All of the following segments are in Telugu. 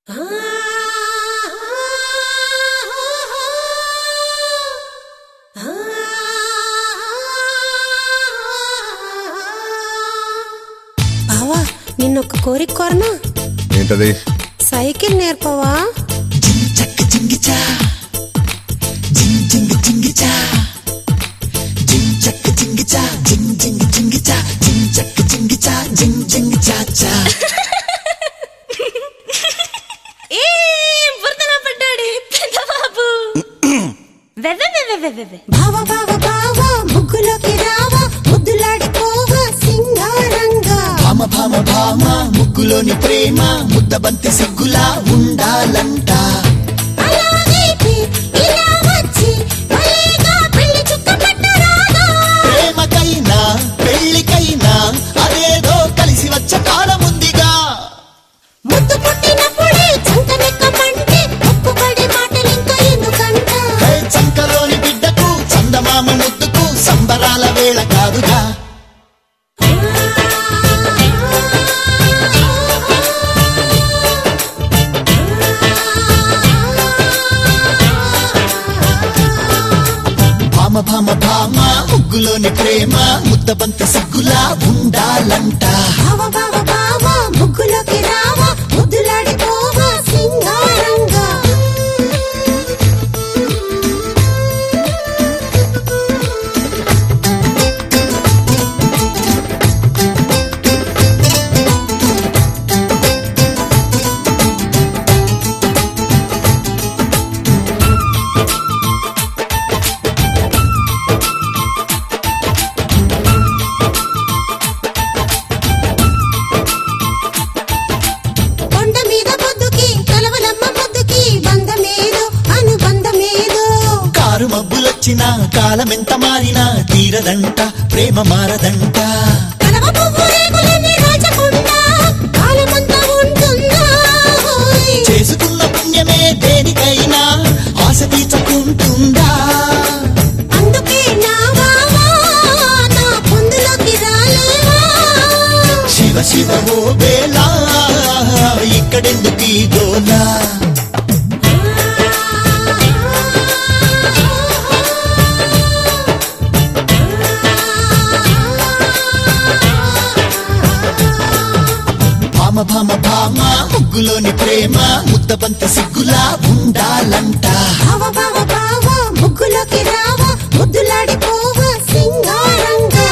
బావా నిన్నొక్క కోరిక కోరనా? ఏంటది? సైకిల్ నేర్పవా? బావా బావా బావా ముగ్గులోకి రావా, ముద్దులాడిపోవా సింగారంగా. భామ భామ భామ ముగ్గులోని ప్రేమ ముద్దబంతి సిగ్గులా ఉండాలంట. ప్రేమకైనా పెళ్లికైనా అదేదో కలిసి వచ్చే కాలం ఉందిగా. ముద్దు పుట్టినప్పుడే చంకనెక్కమంటే ఒప్పుపడే మాటలింకా ఎందుకంట? చంకలోని బిడ్డకు చందమామ ముద్దుకు సంబరాల వేళ కాదుగా. భామ భామ భామ ముగ్గులోని ప్రేమ ముద్దబంతి సిగ్గులా ఉండాలంట. బావా బావా బావా ముగ్గులోకి రావా, ముద్దులాడిపోవా సింగారంగా. కొండ మీద పొద్దుకి కలవలమ్మ పొద్దుకి బంధమేదో అనుబంధమేదో. కారు మబ్బులొచ్చినా కాలమెంత మారినా తీరదంట ప్రేమ మారదంట. కలవ పువ్వు రేకులన్నీ రాచకుండా కాలమంతా ఉంటుందా? చేసుకున్న పుణ్యమే దేనికైనా ఆశ తీర్చుకుంటుందా. అందుకే నా బావా నా పొందులోకి రాలేవా? శివ శివ ఓ బేలా ఇక్కడెందుకు ఈ గోలా. భామ భామ భామ ముగ్గులోని ప్రేమ ముద్దబంతి సిగ్గులా ఉండాలంట. బావా బావా బావా ముగ్గులోకి రావా, ముద్దులాడిపోవా సింగారంగా.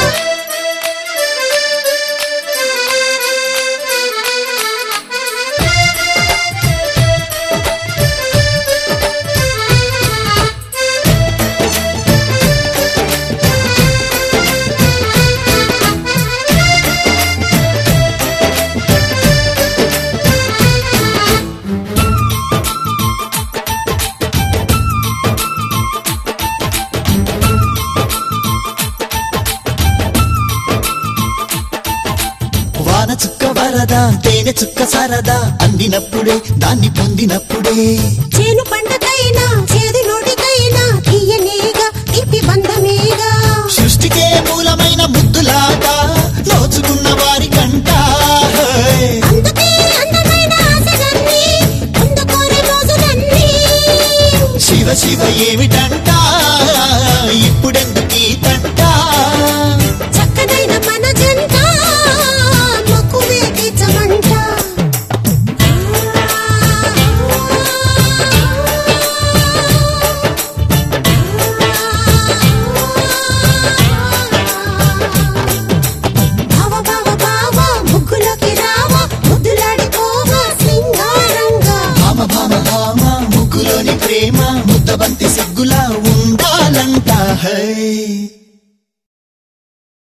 వాన చుక్క వరదా తేనె చుక్క సరదా అందినప్పుడే దాన్ని పొందినప్పుడే. చేను పంటకైనా చేదు నోటికైనా తీయనేగా తీపి బంధమేగా. సృష్టికే మూలమైన ముద్దులాగా నోచుకున్న వారి కంట. అందుకే అందమైన ఆశలన్నీ పొందుకోరే రోజులన్నీ. శివ శివ ఏమిటంట ఇప్పుడెందుకు ఈ తంట. చక్కనైన మన జంట మక్కువే తీర్చమంట. బావా బావా బావా ముగ్గులోకి రావా, ముద్దులాడిపోవా సింగారంగా. భామ భామ భామ ముగ్గులోని ప్రేమ ముద్దబంతి సిగ్గులా ఉండాలంట. హై